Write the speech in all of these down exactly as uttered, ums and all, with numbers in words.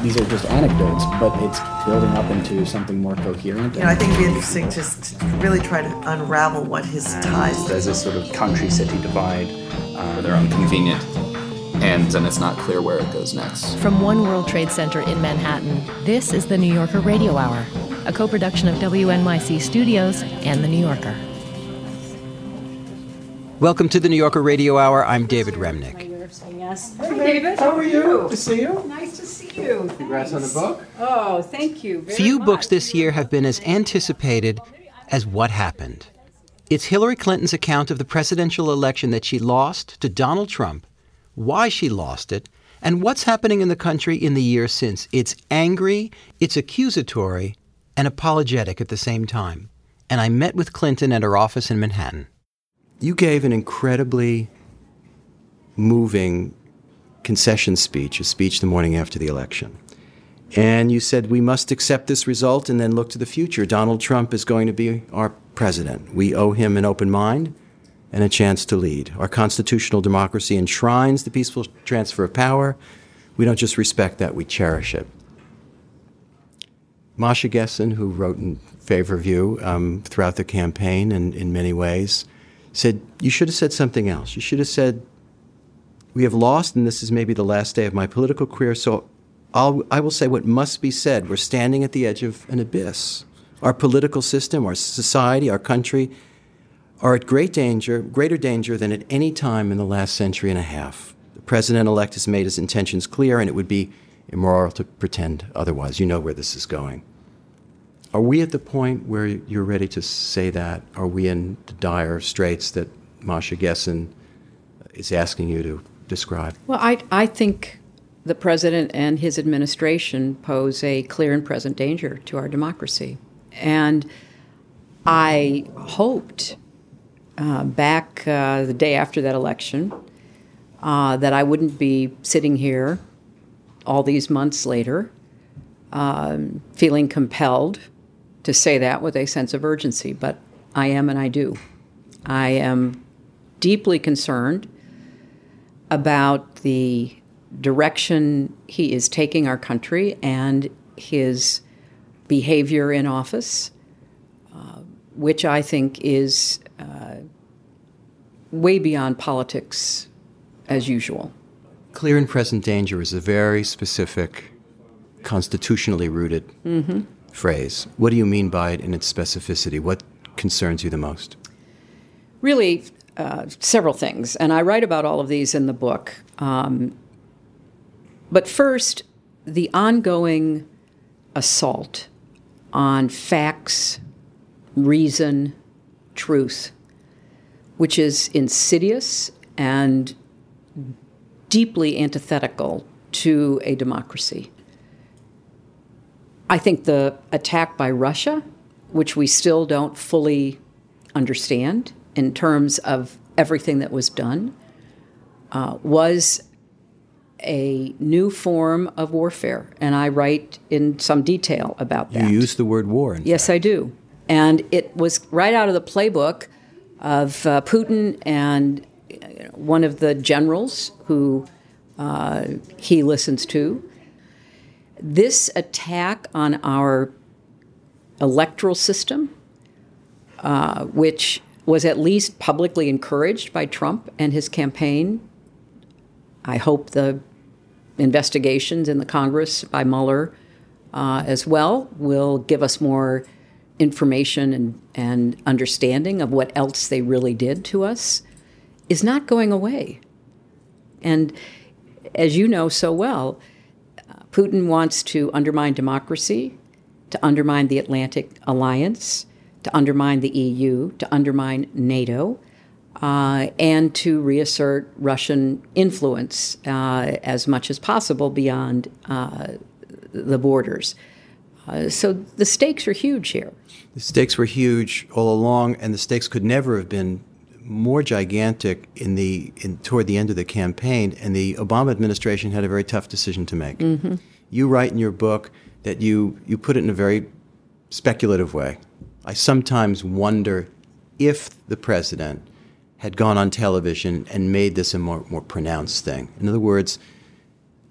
these are just anecdotes, but it's building up into something more coherent. You know, I think it'd be interesting just to really try to unravel what his ties. There's this sort of country-city divide. Uh, they're on convenient ends, and it's not clear where it goes next. From One World Trade Center in Manhattan, this is the New Yorker Radio Hour, a co-production of W N Y C Studios and The New Yorker. Welcome to the New Yorker Radio Hour. I'm David Remnick. Yes. Hi, David. How are you? Good to see you. Nice to see you. Congrats on the book. Oh, thank you very Few much. books this year have been as anticipated as What Happened. It's Hillary Clinton's account of the presidential election that she lost to Donald Trump, why she lost it, and what's happening in the country in the years since. It's angry, it's accusatory, and apologetic at the same time. And I met with Clinton at her office in Manhattan. You gave an incredibly moving concession speech, a speech the morning after the election. And you said, we must accept this result and then look to the future. Donald Trump is going to be our president. We owe him an open mind and a chance to lead. Our constitutional democracy enshrines the peaceful transfer of power. We don't just respect that, we cherish it. Masha Gessen, who wrote in favor of you um, throughout the campaign and in many ways, said, you should have said something else. You should have said, we have lost, and this is maybe the last day of my political career, so I'll, I will say what must be said. We're standing at the edge of an abyss. Our political system, our society, our country are at great danger, greater danger than at any time in the last century and a half. The president-elect has made his intentions clear, and it would be immoral to pretend otherwise. You know where this is going. Are we at the point where you're ready to say that? Are we in the dire straits that Masha Gessen is asking you to describe? Well, I, I think the president and his administration pose a clear and present danger to our democracy. And I hoped uh, back uh, the day after that election uh, that I wouldn't be sitting here all these months later um, feeling compelled to say that with a sense of urgency, but I am and I do. I am deeply concerned about the direction he is taking our country and his behavior in office, uh, which I think is uh, way beyond politics as usual. Clear and present danger is a very specific, constitutionally rooted mm-hmm. phrase. What do you mean by it in its specificity? What concerns you the most? Really, uh, several things, and I write about all of these in the book. Um, but first, the ongoing assault on facts, reason, truth, which is insidious and deeply antithetical to a democracy. I think the attack by Russia, which we still don't fully understand in terms of everything that was done, uh, was a new form of warfare. And I write in some detail about that. You use the word war, in Yes, fact. I do. And it was right out of the playbook of uh, Putin and you know, one of the generals who uh, he listens to. This attack on our electoral system, uh, which was at least publicly encouraged by Trump and his campaign. I hope the investigations in the Congress by Mueller uh, as well will give us more information and, and understanding of what else they really did to us, is not going away. And as you know so well, Putin wants to undermine democracy, to undermine the Atlantic Alliance, to undermine the E U, to undermine NATO, uh, and to reassert Russian influence uh, as much as possible beyond uh, the borders. Uh, so the stakes are huge here. The stakes were huge all along, and the stakes could never have been more gigantic in the in, toward the end of the campaign, and the Obama administration had a very tough decision to make. Mm-hmm. You write in your book that you, you put it in a very speculative way. I sometimes wonder if the president had gone on television and made this a more, more pronounced thing. In other words,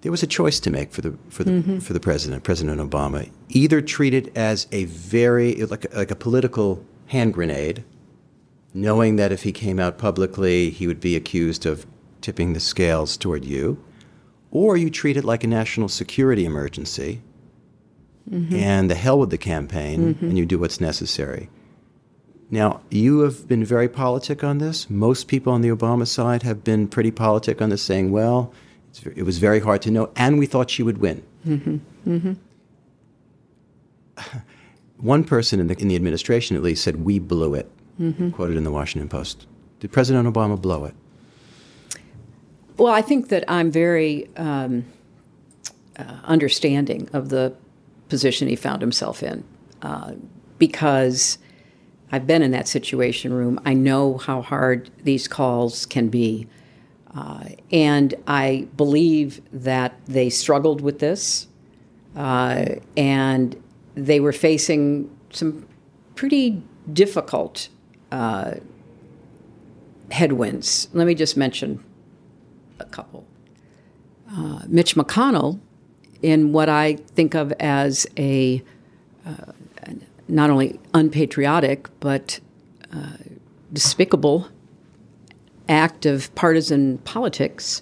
there was a choice to make for the for the mm-hmm. for the president, President Obama. Either treat it as a very like a, like a political hand grenade, knowing that if he came out publicly, he would be accused of tipping the scales toward you, or you treat it like a national security emergency, mm-hmm. and the hell with the campaign, mm-hmm. and you do what's necessary. Now, you have been very politic on this. Most people on the Obama side have been pretty politic on this, saying, well, it's, it was very hard to know, and we thought she would win. Mm-hmm. Mm-hmm. One person in the, in the administration, at least, said, we blew it, mm-hmm. quoted in the Washington Post. Did President Obama blow it? Well, I think that I'm very um, uh, understanding of the position he found himself in, uh, because I've been in that situation room. I know how hard these calls can be. Uh, and I believe that they struggled with this, uh, and they were facing some pretty difficult uh, headwinds. Let me just mention a couple. Uh, Mitch McConnell, in what I think of as a uh, not only unpatriotic but uh, despicable act of partisan politics,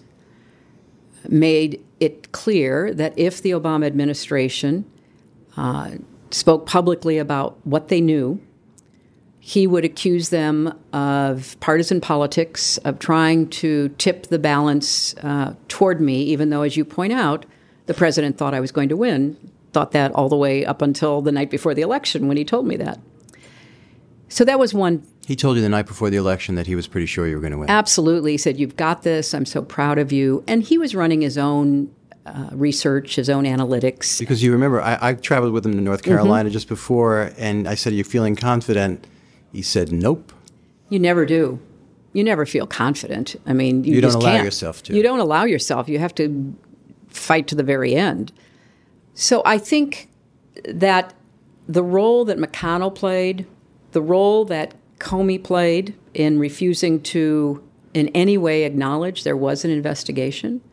made it clear that if the Obama administration uh, spoke publicly about what they knew, he would accuse them of partisan politics, of trying to tip the balance uh, toward me, even though, as you point out, the president thought I was going to win, thought that all the way up until the night before the election when he told me that. So that was one. He told you the night before the election that he was pretty sure you were going to win. Absolutely. He said, you've got this. I'm so proud of you. And he was running his own uh, research, his own analytics. Because you remember, I, I traveled with him to North Carolina mm-hmm. just before, and I said, are you feeling confident? He said, nope. You never do. You never feel confident. I mean, you, you just don't allow can't. yourself to. You don't allow yourself. You have to fight to the very end. So I think that the role that McConnell played, the role that Comey played in refusing to in any way acknowledge there was an investigation,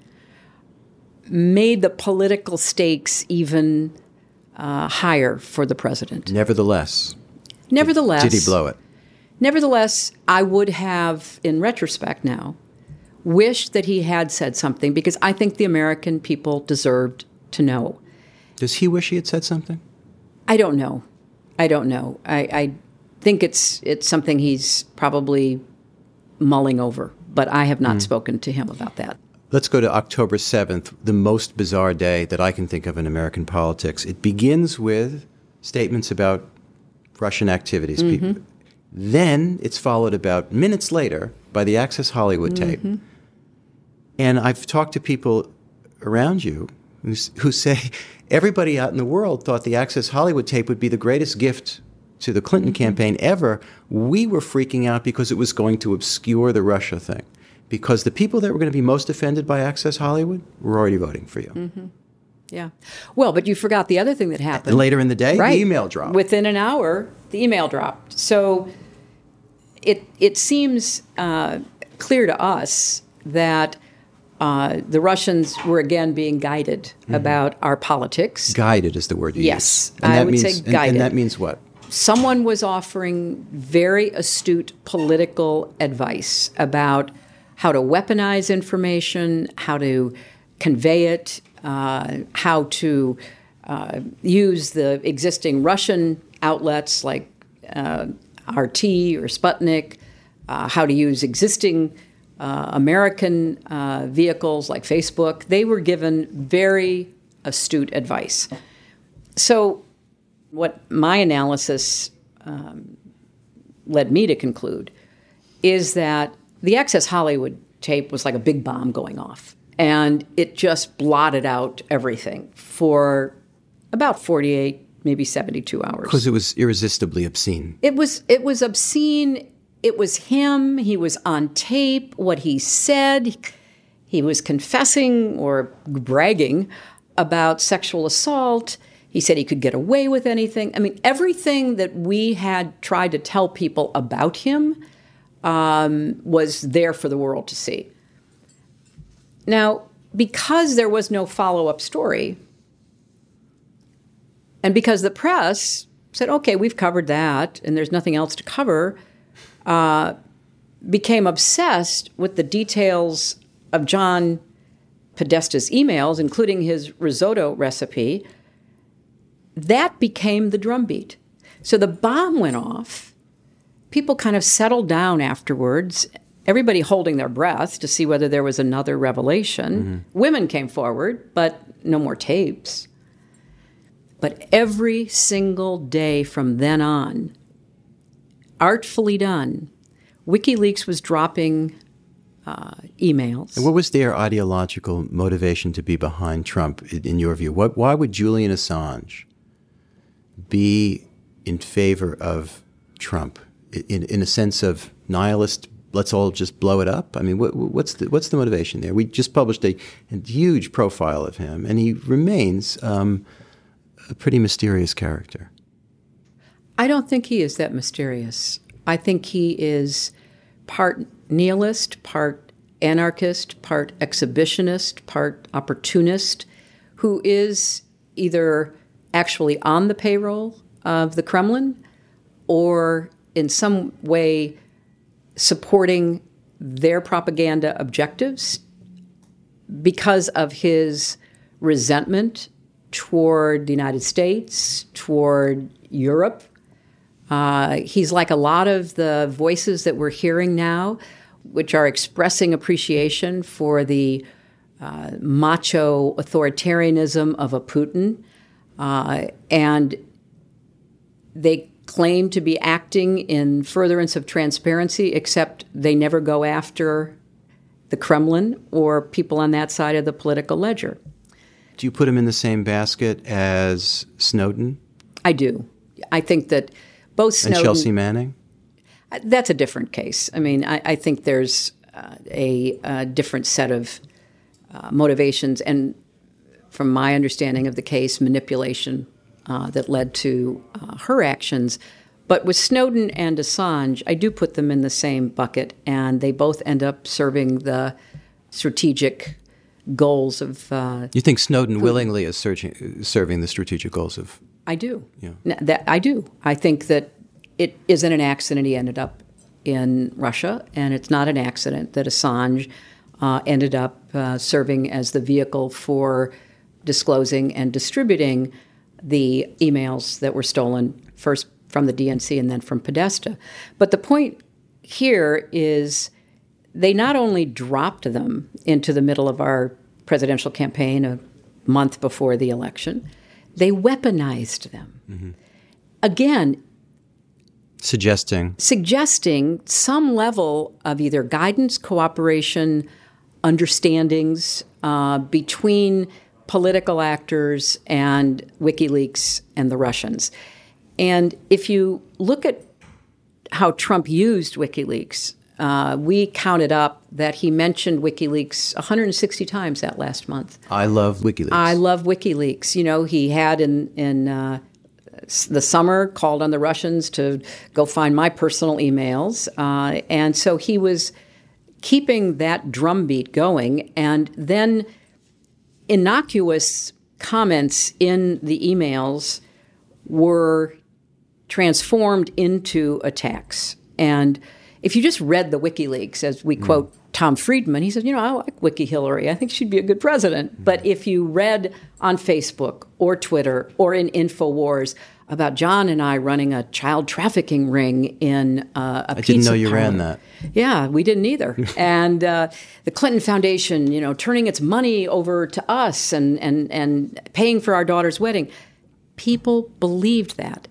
made the political stakes even uh, higher for the president. Nevertheless. Nevertheless. Did he blow it? Nevertheless, I would have, in retrospect now, wished that he had said something, because I think the American people deserved to know. Does he wish he had said something? I don't know. I don't know. I, I think it's it's something he's probably mulling over, but I have not mm. spoken to him about that. Let's go to October seventh, the most bizarre day that I can think of in American politics. It begins with statements about Russian activities. Mm-hmm. People. Then it's followed about minutes later by the Access Hollywood tape. Mm-hmm. And I've talked to people around you who, who say everybody out in the world thought the Access Hollywood tape would be the greatest gift to the Clinton mm-hmm. campaign ever. We were freaking out because it was going to obscure the Russia thing. Because the people that were going to be most offended by Access Hollywood were already voting for you. Mm-hmm. Yeah. Well, but you forgot the other thing that happened. And later in the day, right. the email dropped. Within an hour, the email dropped. So it it seems uh, clear to us that uh, the Russians were again being guided mm-hmm. about our politics. Guided is the word you yes, use. Yes, I would means, say and, guided. And that means what? Someone was offering very astute political advice about how to weaponize information, how to convey it, uh, how to uh, use the existing Russian outlets like uh, R T or Sputnik, uh, how to use existing uh, American uh, vehicles like Facebook. They were given very astute advice. So what my analysis um, led me to conclude is that the Access Hollywood tape was like a big bomb going off, and it just blotted out everything for about forty-eight, maybe seventy-two hours. Because it was irresistibly obscene. It was, it was obscene. It was him. He was on tape. What he said, he was confessing or bragging about sexual assault. He said he could get away with anything. I mean, everything that we had tried to tell people about him um, was there for the world to see. Now, because there was no follow-up story, and because the press said, okay, we've covered that, and there's nothing else to cover, uh, became obsessed with the details of John Podesta's emails, including his risotto recipe, that became the drumbeat. So the bomb went off. People kind of settled down afterwards, everybody holding their breath to see whether there was another revelation. Mm-hmm. Women came forward, but no more tapes. But every single day from then on, artfully done, WikiLeaks was dropping uh, emails. And what was their ideological motivation to be behind Trump, in your view? What, why would Julian Assange be in favor of Trump, in, in a sense of nihilist, let's all just blow it up? I mean, what, what's the what's the motivation there? We just published a, a huge profile of him, and he remains um, a pretty mysterious character. I don't think he is that mysterious. I think he is part nihilist, part anarchist, part exhibitionist, part opportunist, who is either actually on the payroll of the Kremlin or in some way supporting their propaganda objectives because of his resentment toward the United States, toward Europe. Uh, he's like a lot of the voices that we're hearing now, which are expressing appreciation for the uh, macho authoritarianism of a Putin. Uh, and they claim to be acting in furtherance of transparency, except they never go after the Kremlin or people on that side of the political ledger. Do you put him in the same basket as Snowden? I do. I think that both Snowden... And Chelsea Manning? That's a different case. I mean, I, I think there's uh, a, a different set of uh, motivations and, from my understanding of the case, manipulation uh, that led to uh, her actions. But with Snowden and Assange, I do put them in the same bucket, and they both end up serving the strategic goals of... Uh, you think Snowden Putin. willingly is searching, serving the strategic goals of... I do. Yeah. That, I do. I think that it isn't an accident he ended up in Russia, and it's not an accident that Assange uh, ended up uh, serving as the vehicle for disclosing and distributing the emails that were stolen, first from the D N C and then from Podesta. But the point here is they not only dropped them into the middle of our presidential campaign a month before the election, they weaponized them. Mm-hmm. Again, Suggesting. Suggesting some level of either guidance, cooperation, understandings uh, between political actors and WikiLeaks and the Russians. And if you look at how Trump used WikiLeaks, uh, we counted up that he mentioned WikiLeaks one hundred sixty times that last month. I love WikiLeaks. I love WikiLeaks. You know, he had in... in uh, the summer called on the Russians to go find my personal emails. Uh, and so he was keeping that drumbeat going. And then innocuous comments in the emails were transformed into attacks. And if you just read the WikiLeaks, as we mm. quote Tom Friedman, he said, you know, I like Wiki Hillary. I think she'd be a good president. Mm. But if you read on Facebook or Twitter or in InfoWars about John and I running a child trafficking ring in uh, a I pizza didn't know you parlor. ran that. Yeah, we didn't either. And uh, the Clinton Foundation, you know, turning its money over to us and, and, and paying for our daughter's wedding. People believed that.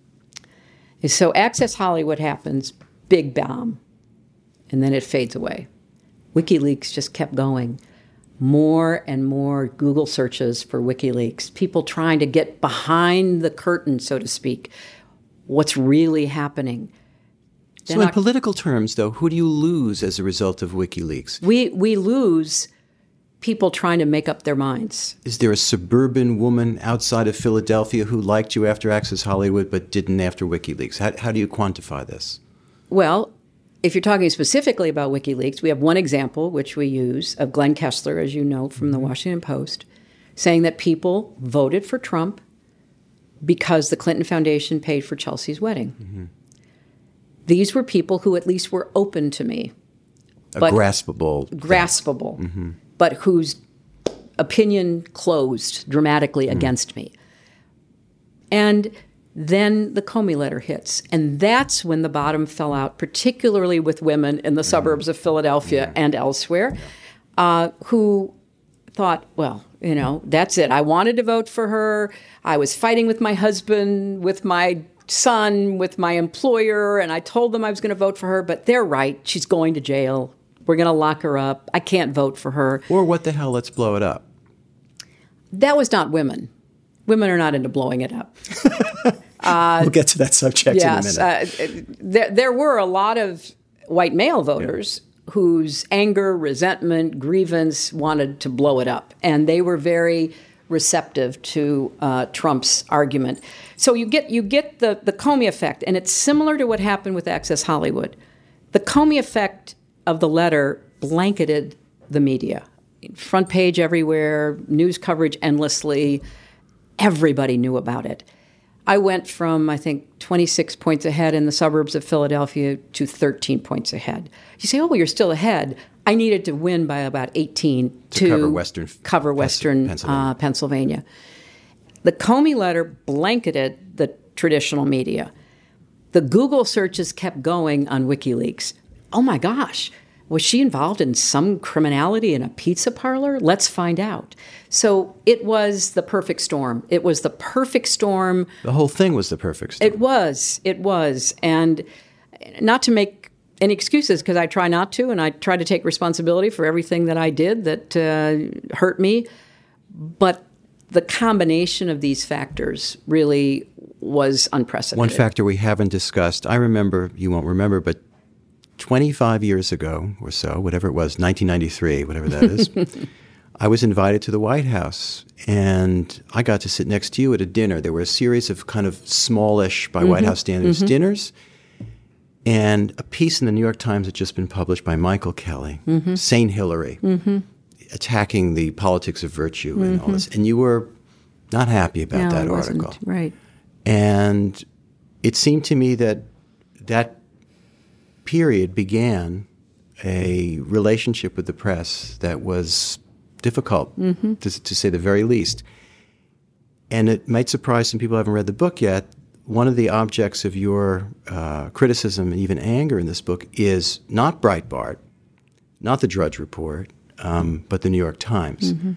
So Access Hollywood happens, big bomb, and then it fades away. WikiLeaks just kept going. More and more Google searches for WikiLeaks, people trying to get behind the curtain, so to speak, what's really happening. So in not, political terms, though, who do you lose as a result of WikiLeaks? We, we lose people trying to make up their minds. Is there a suburban woman outside of Philadelphia who liked you after Access Hollywood but didn't after WikiLeaks? How, how do you quantify this? Well, if you're talking specifically about WikiLeaks, we have one example, which we use, of Glenn Kessler, as you know, from the Washington Post, saying that people voted for Trump because the Clinton Foundation paid for Chelsea's wedding. Mm-hmm. These were people who at least were open to me. A graspable. Graspable, mm-hmm. but whose opinion closed dramatically mm-hmm. against me. And then the Comey letter hits. And that's when the bottom fell out, particularly with women in the mm-hmm. suburbs of Philadelphia yeah. and elsewhere, yeah. uh, who thought, well, you know, that's it. I wanted to vote for her. I was fighting with my husband, with my son, with my employer, and I told them I was going to vote for her, but they're right. She's going to jail. We're going to lock her up. I can't vote for her. Or what the hell, let's blow it up. That was not women. Women are not into blowing it up. uh, we'll get to that subject yes, in a minute. Uh, there, there were a lot of white male voters yeah. whose anger, resentment, grievance wanted to blow it up. And they were very receptive to uh, Trump's argument. So you get you get the, the Comey effect, and it's similar to what happened with Access Hollywood. The Comey effect of the letter blanketed the media. Front page everywhere, news coverage endlessly. Everybody knew about it. I went from, I think, twenty-six points ahead in the suburbs of Philadelphia to thirteen points ahead. You say, oh, well, you're still ahead. I needed to win by about eighteen to, to cover Western, cover Western Pennsylvania. Uh, Pennsylvania. The Comey letter blanketed the traditional media. The Google searches kept going on WikiLeaks. Oh, my gosh. Was she involved in some criminality in a pizza parlor? Let's find out. So it was the perfect storm. It was the perfect storm. The whole thing was the perfect storm. It was. It was. And not to make any excuses, because I try not to, and I try to take responsibility for everything that I did that uh, hurt me. But the combination of these factors really was unprecedented. One factor we haven't discussed, I remember, you won't remember, but twenty-five years ago or so, whatever it was, nineteen ninety-three, whatever that is, I was invited to the White House, and I got to sit next to you at a dinner. There were a series of kind of smallish, by mm-hmm. White House standards, mm-hmm. dinners, and a piece in the New York Times had just been published by Michael Kelly, mm-hmm. Saint Hillary, mm-hmm. attacking the politics of virtue mm-hmm. and all this. And you were not happy about no, that I wasn't. article. Right. And it seemed to me that that period began a relationship with the press that was difficult, mm-hmm. to, to say the very least. And it might surprise some people who haven't read the book yet. One of the objects of your uh, criticism and even anger in this book is not Breitbart, not the Drudge Report, um, but the New York Times. Mm-hmm.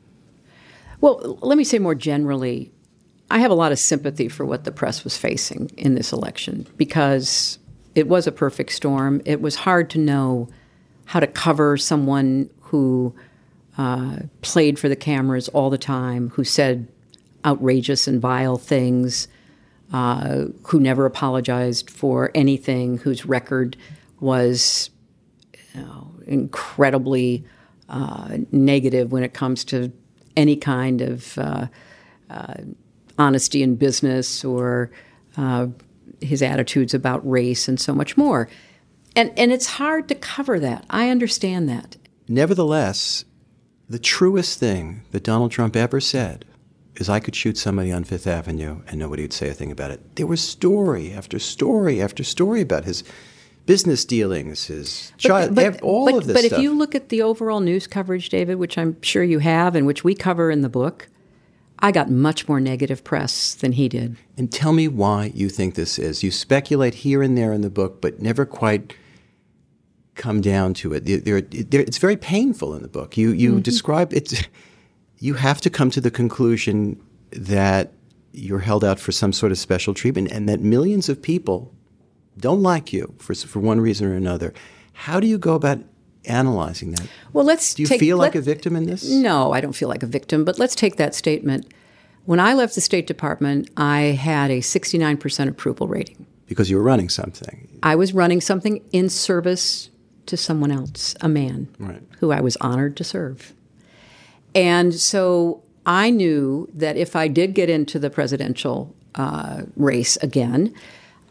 Well, let me say more generally, I have a lot of sympathy for what the press was facing in this election, because it was a perfect storm. It was hard to know how to cover someone who uh, played for the cameras all the time, who said outrageous and vile things, uh, who never apologized for anything, whose record was you know, incredibly uh, negative when it comes to any kind of uh, uh, honesty in business or uh, his attitudes about race and so much more. And and it's hard to cover that. I understand that. Nevertheless, the truest thing that Donald Trump ever said is, I could shoot somebody on Fifth Avenue and nobody would say a thing about it. There was story after story after story about his business dealings, his child, but, but, all but, of this but stuff. But if you look at the overall news coverage, David, which I'm sure you have and which we cover in the book, I got much more negative press than he did. And tell me why you think this is. You speculate here and there in the book, but never quite come down to it. There, there, it's very painful in the book. You you mm-hmm. describe it. You have to come to the conclusion that you're held out for some sort of special treatment, and that millions of people don't like you for for one reason or another. How do you go about analyzing that? Well, let's do you take, feel like let, a victim in this? No, I don't feel like a victim, but let's take that statement. When I left the State Department, I had a sixty-nine percent approval rating. Because you were running something. I was running something in service to someone else, a man, right. who I was honored to serve. And so I knew that if I did get into the presidential uh, race again,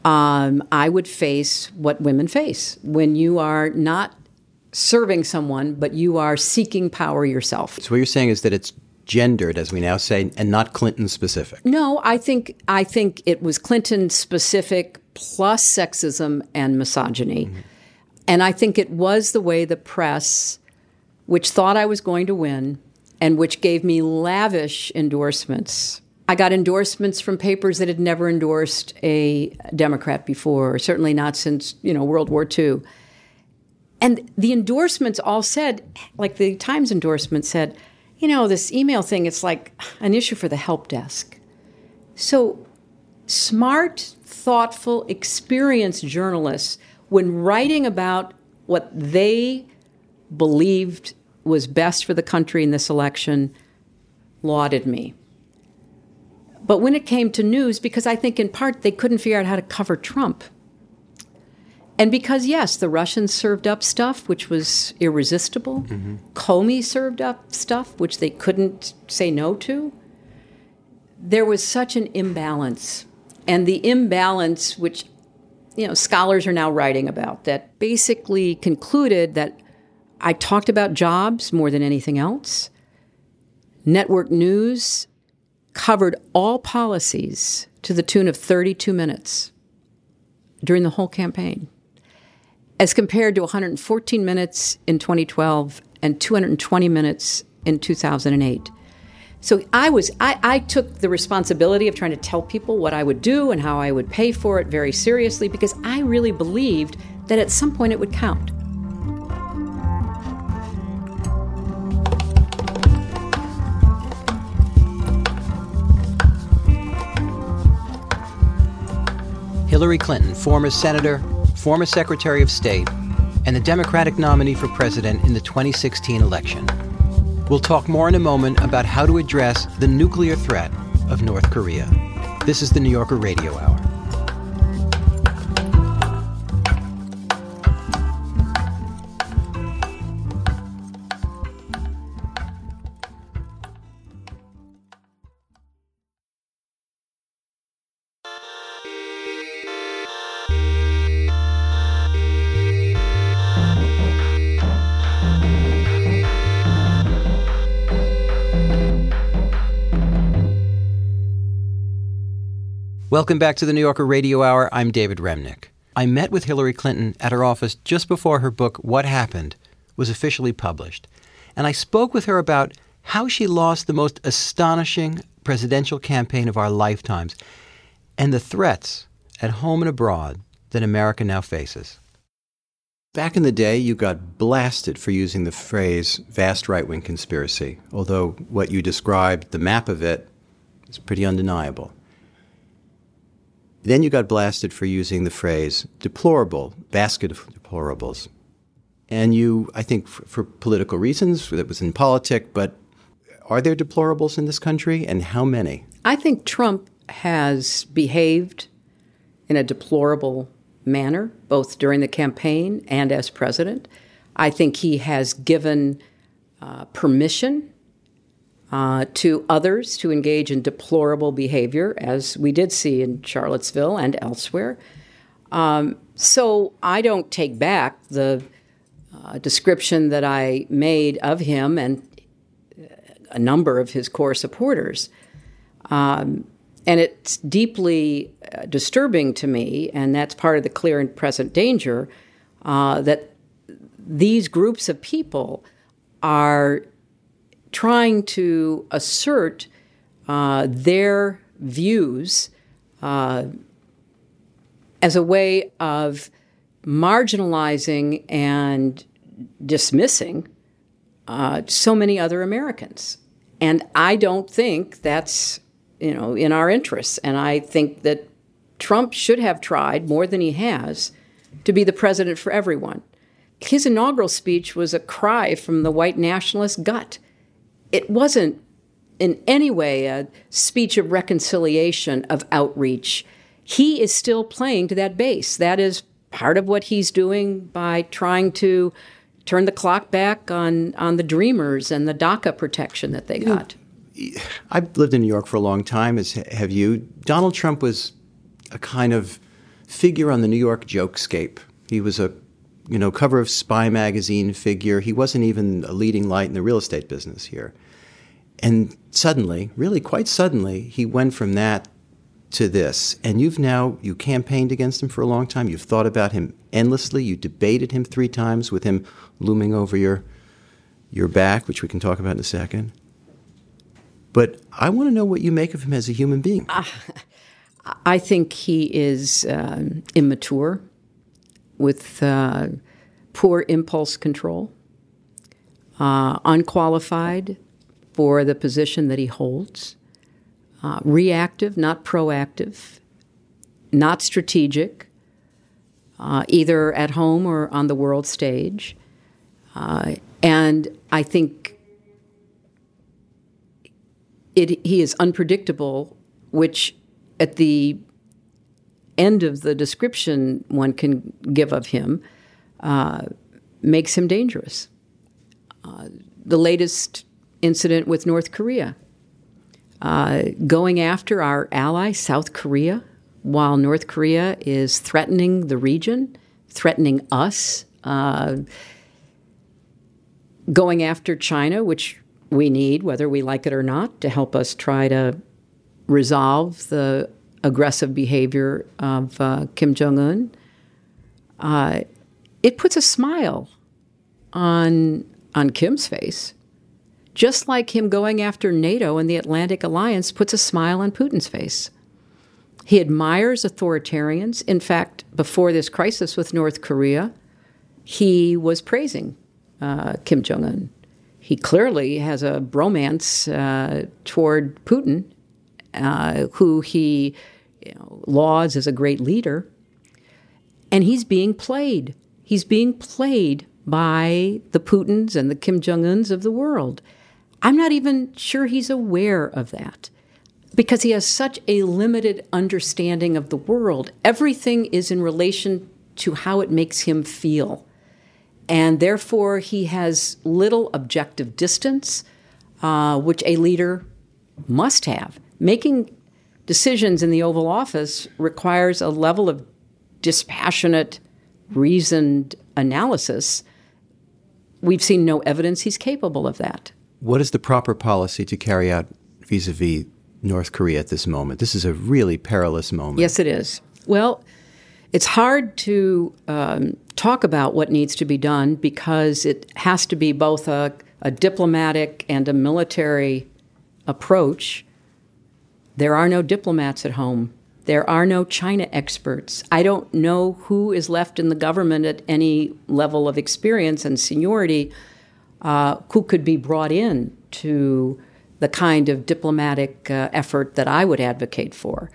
um, I would face what women face when you are not serving someone, but you are seeking power yourself. So what you're saying is that it's gendered, as we now say, and not Clinton specific. No, I think I think it was Clinton specific plus sexism and misogyny. Mm-hmm. And I think it was the way the press, which thought I was going to win and which gave me lavish endorsements. I got endorsements from papers that had never endorsed a Democrat before, certainly not since, you know, World War Two. And the endorsements all said, like the Times endorsement said, you know, this email thing, it's like an issue for the help desk. So smart, thoughtful, experienced journalists, when writing about what they believed was best for the country in this election, lauded me. But when it came to news, because I think in part they couldn't figure out how to cover Trump. And because, yes, the Russians served up stuff which was irresistible. Mm-hmm. Comey served up stuff which they couldn't say no to. There was such an imbalance. And the imbalance, which, you know, scholars are now writing about, that basically concluded that I talked about jobs more than anything else. Network news covered all policies to the tune of thirty-two minutes during the whole campaign, as compared to one hundred fourteen minutes in twenty twelve and two hundred twenty minutes in two thousand eight. So I was I, I took the responsibility of trying to tell people what I would do and how I would pay for it very seriously, because I really believed that at some point it would count. Hillary Clinton, former senator, former Secretary of State, and the Democratic nominee for president in the twenty sixteen election. We'll talk more in a moment about how to address the nuclear threat of North Korea. This is the New Yorker Radio Hour. Welcome back to the New Yorker Radio Hour. I'm David Remnick. I met with Hillary Clinton at her office just before her book, What Happened, was officially published. And I spoke with her about how she lost the most astonishing presidential campaign of our lifetimes and the threats at home and abroad that America now faces. Back in the day, you got blasted for using the phrase vast right-wing conspiracy, although what you described, the map of it, is pretty undeniable. Then you got blasted for using the phrase deplorable, basket of deplorables. And you, I think for, for political reasons, that was in politics, but are there deplorables in this country, and how many? I think Trump has behaved in a deplorable manner, both during the campaign and as president. I think he has given uh, permission Uh, to others to engage in deplorable behavior, as we did see in Charlottesville and elsewhere. Um, so I don't take back the uh, description that I made of him and a number of his core supporters. Um, and it's deeply uh, disturbing to me, and that's part of the clear and present danger, uh, that these groups of people are trying to assert uh, their views uh, as a way of marginalizing and dismissing uh, so many other Americans. And I don't think that's, you know, in our interests. And I think that Trump should have tried, more than he has, to be the president for everyone. His inaugural speech was a cry from the white nationalist gut. It wasn't in any way a speech of reconciliation, of outreach. He is still playing to that base. That is part of what he's doing by trying to turn the clock back on, on the Dreamers and the DACA protection that they got. You know, I've lived in New York for a long time, as have you. Donald Trump was a kind of figure on the New York jokescape. He was a, you know, cover of Spy magazine figure. He wasn't even a leading light in the real estate business here. And suddenly, really quite suddenly, he went from that to this. And you've now, you campaigned against him for a long time. You've thought about him endlessly. You debated him three times with him looming over your your back, which we can talk about in a second. But I want to know what you make of him as a human being. Uh, I think he is um, immature, with uh, poor impulse control, uh, unqualified for the position that he holds, uh, reactive, not proactive, not strategic, uh, either at home or on the world stage. Uh, and I think it, he is unpredictable, which at the end of the description one can give of him uh, makes him dangerous. Uh, the latest incident with North Korea, uh, going after our ally, South Korea, while North Korea is threatening the region, threatening us, uh, going after China, which we need, whether we like it or not, to help us try to resolve the aggressive behavior of uh, Kim Jong-un. Uh, it puts a smile on on Kim's face, just like him going after NATO and the Atlantic Alliance puts a smile on Putin's face. He admires authoritarians. In fact, before this crisis with North Korea, he was praising uh, Kim Jong-un. He clearly has a bromance uh, toward Putin, uh, who he you know, lauds as a great leader. And he's being played. He's being played by the Putins and the Kim Jong-uns of the world. I'm not even sure he's aware of that, because he has such a limited understanding of the world. Everything is in relation to how it makes him feel. And therefore, he has little objective distance, uh, which a leader must have. Making decisions in the Oval Office requires a level of dispassionate, reasoned analysis. We've seen no evidence he's capable of that. What is the proper policy to carry out vis-a-vis North Korea at this moment? This is a really perilous moment. Yes, it is. Well, it's hard to um, talk about what needs to be done because it has to be both a, a diplomatic and a military approach. There are no diplomats at home. There are no China experts. I don't know who is left in the government at any level of experience and seniority uh, who could be brought in to the kind of diplomatic uh, effort that I would advocate for.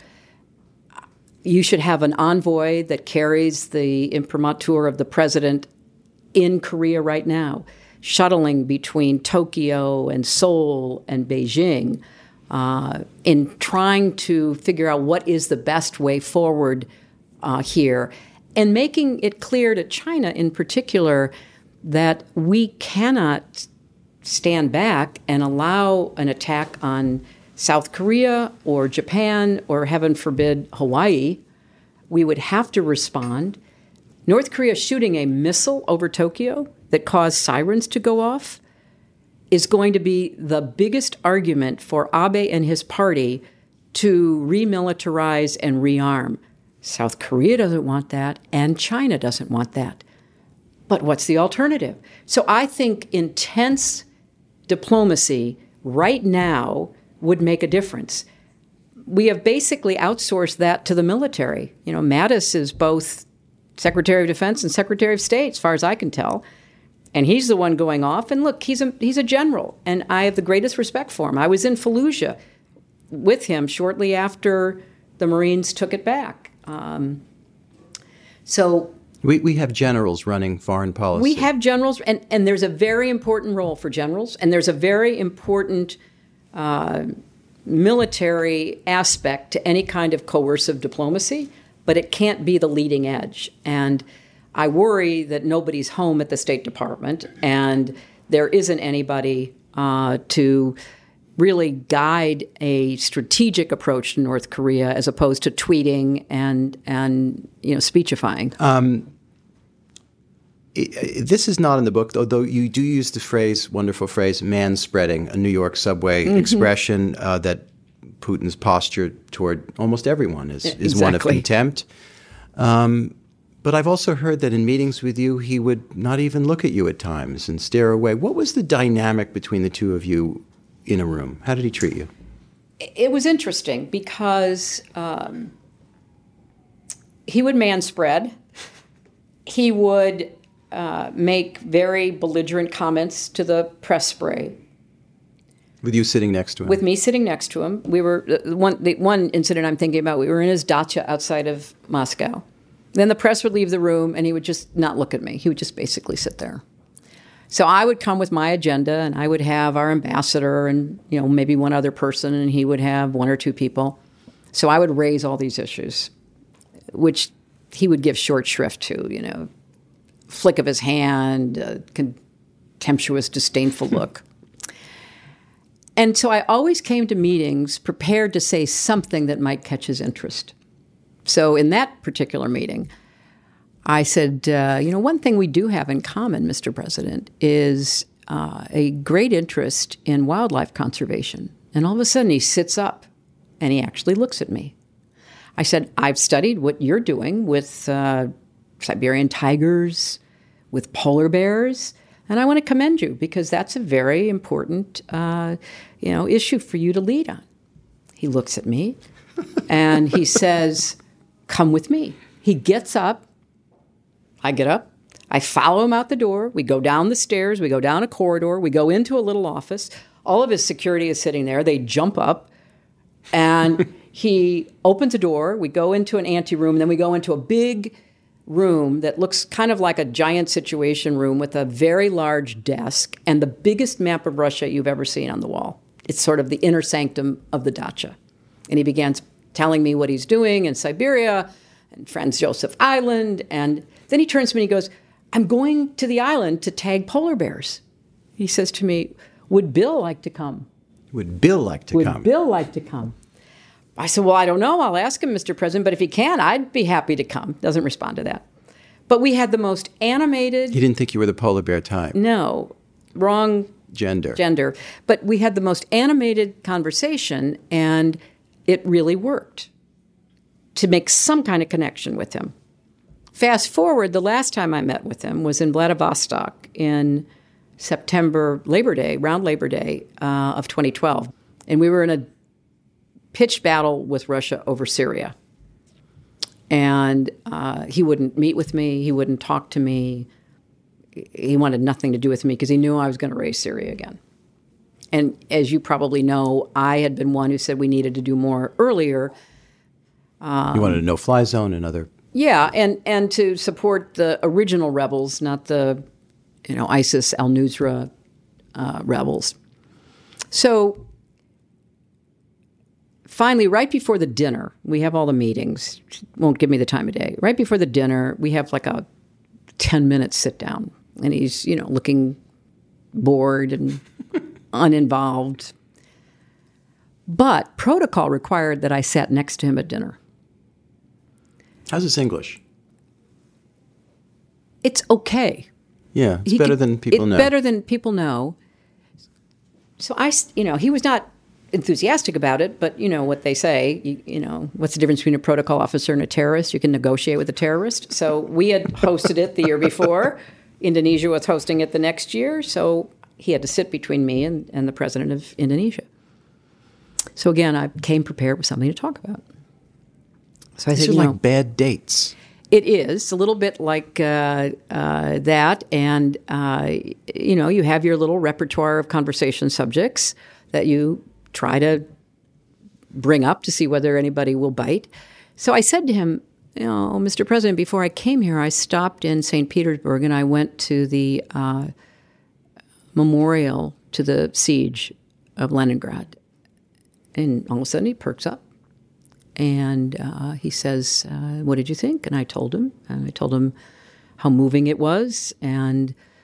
You should have an envoy that carries the imprimatur of the president in Korea right now, shuttling between Tokyo and Seoul and Beijing, uh, in trying to figure out what is the best way forward uh, here, and making it clear to China in particular that we cannot stand back and allow an attack on South Korea or Japan or, heaven forbid, Hawaii. We would have to respond. North Korea shooting a missile over Tokyo that caused sirens to go off is going to be the biggest argument for Abe and his party to remilitarize and rearm. South Korea doesn't want that, and China doesn't want that. But what's the alternative? So I think intense diplomacy right now would make a difference. We have basically outsourced that to the military. You know, Mattis is both Secretary of Defense and Secretary of State, as far as I can tell. And he's the one going off. And look, he's a, he's a general, and I have the greatest respect for him. I was in Fallujah with him shortly after the Marines took it back. Um, so we, we have generals running foreign policy. We have generals, and, and there's a very important role for generals, and there's a very important uh, military aspect to any kind of coercive diplomacy, but it can't be the leading edge. And I worry that nobody's home at the State Department, and there isn't anybody uh, to really guide a strategic approach to North Korea as opposed to tweeting and and you know speechifying. Um, it, this is not in the book, although you do use the phrase, wonderful phrase, man-spreading, a New York subway mm-hmm. expression uh, that Putin's posture toward almost everyone is, is exactly. one of contempt. Um, but I've also heard that in meetings with you, he would not even look at you at times and stare away. What was the dynamic between the two of you in a room? How did he treat you? It was interesting because um, he would manspread. He would uh, make very belligerent comments to the press spray. With you sitting next to him? With me sitting next to him. We were uh, one. The one incident I'm thinking about. We were in his dacha outside of Moscow. Then the press would leave the room, and he would just not look at me. He would just basically sit there. So I would come with my agenda, and I would have our ambassador and, you know, maybe one other person, and he would have one or two people. So I would raise all these issues, which he would give short shrift to, you know, flick of his hand, a contemptuous, disdainful look. And so I always came to meetings prepared to say something that might catch his interest. So in that particular meeting, I said, uh, you know, one thing we do have in common, Mister President, is uh, a great interest in wildlife conservation. And all of a sudden he sits up and he actually looks at me. I said, I've studied what you're doing with uh, Siberian tigers, with polar bears, and I want to commend you because that's a very important, uh, you know, issue for you to lead on. He looks at me and he says, come with me. He gets up. I get up. I follow him out the door. We go down the stairs. We go down a corridor. We go into a little office. All of his security is sitting there. They jump up, and he opens a door. We go into an anteroom, and then we go into a big room that looks kind of like a giant Situation Room with a very large desk and the biggest map of Russia you've ever seen on the wall. It's sort of the inner sanctum of the dacha. And he began telling me what he's doing in Siberia and Franz Josef Island. And then he turns to me and he goes, I'm going to the island to tag polar bears. He says to me, would Bill like to come? Would Bill like to would come? Would Bill like to come? I said, well, I don't know. I'll ask him, Mister President, but if he can, I'd be happy to come. Doesn't respond to that. But we had the most animated... He didn't think you were the polar bear type. No. Wrong... Gender. Gender. But we had the most animated conversation, and it really worked to make some kind of connection with him. Fast forward, the last time I met with him was in Vladivostok in September, Labor Day, around Labor Day uh, of twenty twelve. And we were in a pitched battle with Russia over Syria. And uh, he wouldn't meet with me. He wouldn't talk to me. He wanted nothing to do with me because he knew I was going to raise Syria again. And as you probably know, I had been one who said we needed to do more earlier. Um, you wanted a no-fly zone and other... Yeah, and, and to support the original rebels, not the, you know, ISIS, al-Nusra uh, rebels. So finally, right before the dinner, we have all the meetings. Won't give me the time of day. Right before the dinner, we have like a ten-minute sit-down. And he's, you know, looking bored and uninvolved. But protocol required that I sat next to him at dinner. How's his English? It's okay. Yeah, it's he better could, than people it's know. better than people know. So I, you know, he was not enthusiastic about it, but you know what they say, you, you know, what's the difference between a protocol officer and a terrorist? You can negotiate with a terrorist. So we had hosted it the year before. Indonesia was hosting it the next year. So he had to sit between me and, and the president of Indonesia. So again, I came prepared with something to talk about. So I These said, are you like know, bad dates. It is a little bit like uh, uh, that. And, uh, you know, you have your little repertoire of conversation subjects that you try to bring up to see whether anybody will bite. So I said to him, you know, Mister President, before I came here, I stopped in Saint Petersburg and I went to the uh, memorial to the siege of Leningrad. And all of a sudden he perks up. And uh, he says, uh, what did you think? And I told him. And I told him how moving it was. And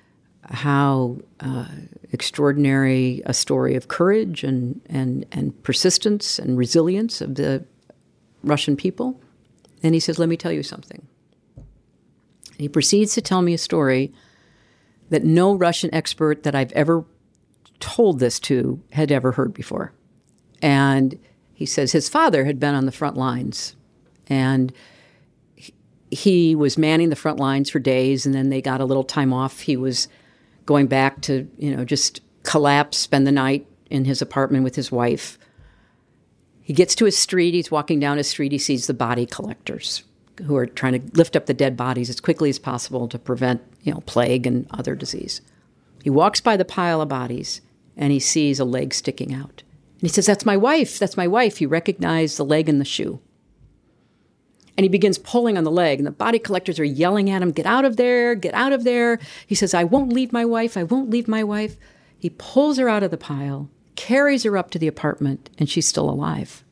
how uh, extraordinary a story of courage and, and, and persistence and resilience of the Russian people. And he says, let me tell you something. And he proceeds to tell me a story that no Russian expert that I've ever told this to had ever heard before. And he says his father had been on the front lines, and he, he was manning the front lines for days, and then they got a little time off. He was going back to, you know, just collapse, spend the night in his apartment with his wife. He gets to his street. He's walking down his street. He sees the body collectors who are trying to lift up the dead bodies as quickly as possible to prevent, you know, plague and other disease. He walks by the pile of bodies, and he sees a leg sticking out. And he says, that's my wife. That's my wife. He recognized the leg and the shoe. And he begins pulling on the leg, and the body collectors are yelling at him, get out of there, get out of there. He says, I won't leave my wife. I won't leave my wife. He pulls her out of the pile, carries her up to the apartment, and she's still alive.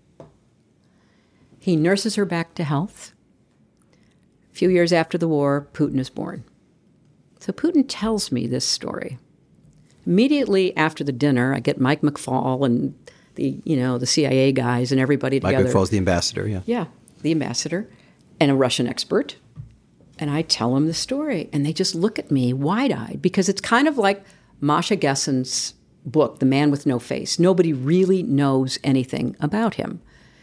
He nurses her back to health. A few years after the war, Putin is born. So Putin tells me this story. Immediately after the dinner, I get Mike McFaul and the, you know, the C I A guys and everybody together. Mike McFaul's the ambassador, yeah. Yeah, the ambassador and a Russian expert. And I tell them the story, and they just look at me wide-eyed, because it's kind of like Masha Gessen's book, The Man with No Face. Nobody really knows anything about him.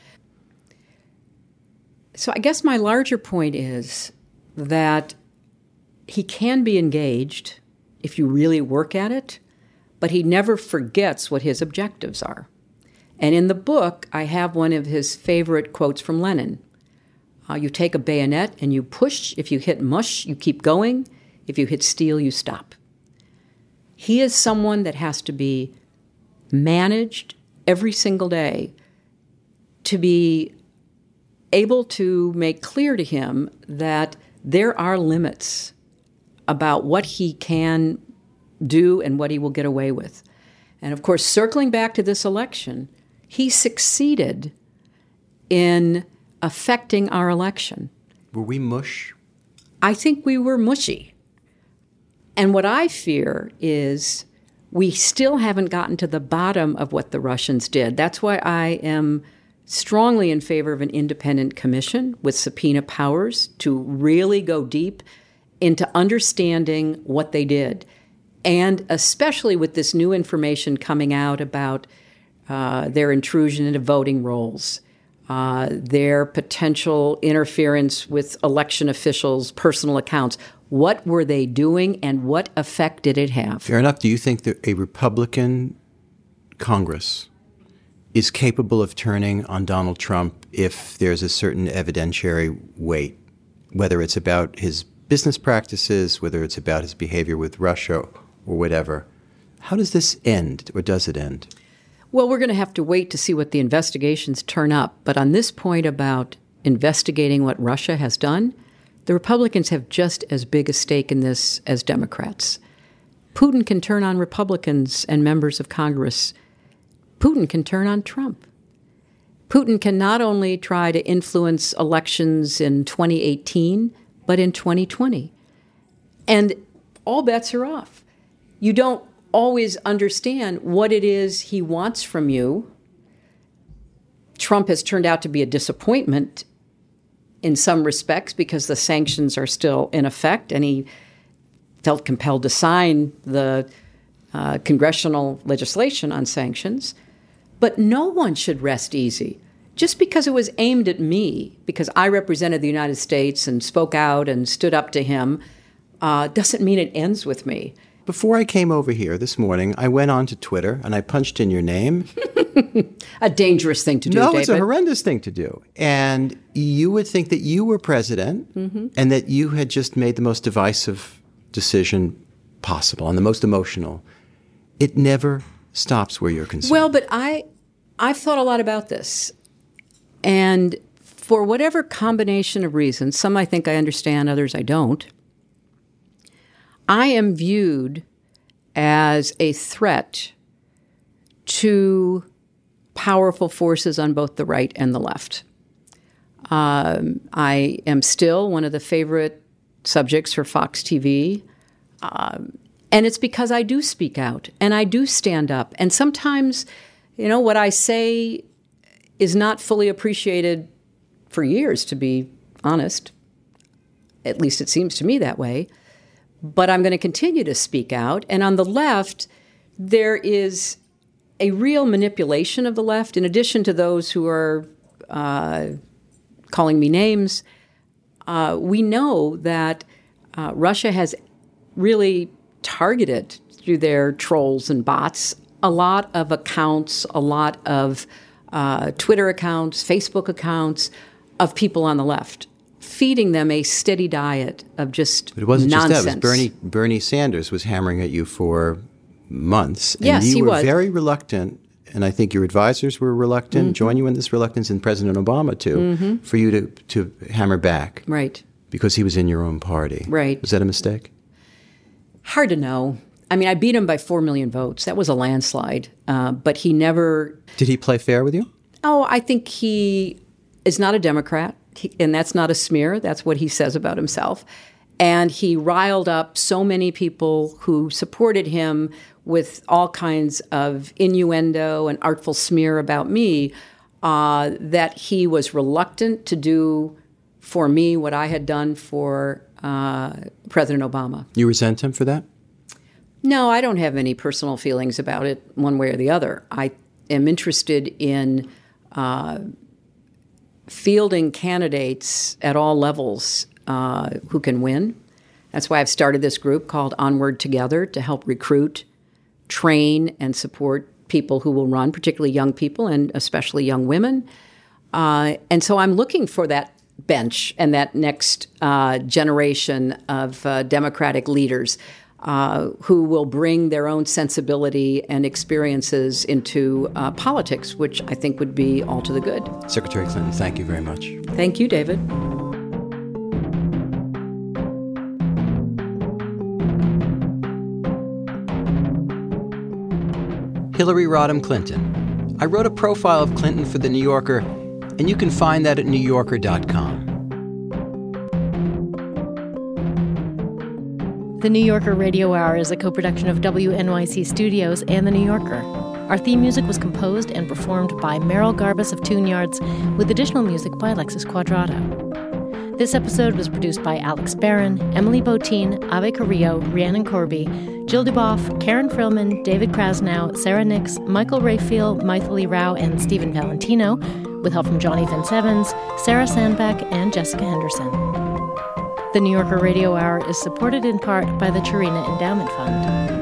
So I guess my larger point is that he can be engaged if you really work at it, but he never forgets what his objectives are. And in the book, I have one of his favorite quotes from Lenin. Uh, you take a bayonet and you push. If you hit mush, you keep going. If you hit steel, you stop. He is someone that has to be managed every single day to be able to make clear to him that there are limits about what he can do and what he will get away with. And of course, circling back to this election, he succeeded in affecting our election. Were we mush? I think we were mushy. And what I fear is we still haven't gotten to the bottom of what the Russians did. That's why I am strongly in favor of an independent commission with subpoena powers to really go deep into understanding what they did. And especially with this new information coming out about uh, their intrusion into voting rolls, uh, their potential interference with election officials' personal accounts. What were they doing, and what effect did it have? Fair enough. Do you think that a Republican Congress is capable of turning on Donald Trump if there's a certain evidentiary weight, whether it's about his business practices, whether it's about his behavior with Russia or whatever? How does this end, or does it end? Well, we're going to have to wait to see what the investigations turn up. But on this point about investigating what Russia has done, the Republicans have just as big a stake in this as Democrats. Putin can turn on Republicans and members of Congress. Putin can turn on Trump. Putin can not only try to influence elections in twenty eighteen, but in twenty twenty. And all bets are off. You don't always understand what it is he wants from you. Trump has turned out to be a disappointment in some respects because the sanctions are still in effect, and he felt compelled to sign the uh, congressional legislation on sanctions. But no one should rest easy. Just because it was aimed at me, because I represented the United States and spoke out and stood up to him, uh, doesn't mean it ends with me. Before I came over here this morning, I went on to Twitter and I punched in your name. A dangerous thing to do, No, David. it's a horrendous thing to do. And you would think that you were president mm-hmm. and that you had just made the most divisive decision possible and the most emotional. It never stops where you're concerned. Well, but I, I've thought a lot about this. And for whatever combination of reasons, some I think I understand, others I don't, I am viewed as a threat to powerful forces on both the right and the left. Um, I am still one of the favorite subjects for Fox T V. Um, And it's because I do speak out and I do stand up. And sometimes, you know, what I say is not fully appreciated for years, to be honest. At least it seems to me that way. But I'm going to continue to speak out. And on the left, there is a real manipulation of the left, in addition to those who are uh, calling me names. Uh, we know that uh, Russia has really targeted, through their trolls and bots, a lot of accounts, a lot of uh, Twitter accounts, Facebook accounts of people on the left, feeding them a steady diet of just But it wasn't nonsense. just that. It was Bernie, Bernie Sanders was hammering at you for months. And Yes, you he were was. very reluctant, and I think your advisors were reluctant, Mm-hmm. join you in this reluctance, and President Obama too, Mm-hmm. for you to, to hammer back. Right. Because he was in your own party. Right. Was that a mistake? Hard to know. I mean, I beat him by four million votes. That was a landslide. Uh, but he never... Did he play fair with you? Oh, I think he is not a Democrat, he, and that's not a smear. That's what he says about himself. And he riled up so many people who supported him with all kinds of innuendo and artful smear about me uh, that he was reluctant to do for me what I had done for uh, President Obama. You resent him for that? No, I don't have any personal feelings about it one way or the other. I am interested in uh, fielding candidates at all levels uh, who can win. That's why I've started this group called Onward Together to help recruit, train, and support people who will run, particularly young people and especially young women. Uh, and so I'm looking for that bench and that next uh, generation of uh, Democratic leaders uh, who will bring their own sensibility and experiences into uh, politics, which I think would be all to the good. Secretary Clinton, thank you very much. Thank you, David. Hillary Rodham Clinton. I wrote a profile of Clinton for The New Yorker, and you can find that at new yorker dot com. The New Yorker Radio Hour is a co-production of W N Y C Studios and The New Yorker. Our theme music was composed and performed by Merrill Garbus of Tune Yards, with additional music by Alexis Quadrado. This episode was produced by Alex Barron, Emily Botein, Ave Carrillo, Rhiannon Corby, Jill Duboff, Karen Frillman, David Krasnow, Sarah Nix, Michael Rayfield, Maithili Rao, and Stephen Valentino, with help from Johnny Vince Evans, Sarah Sandbeck, and Jessica Henderson. The New Yorker Radio Hour is supported in part by the Chirina Endowment Fund.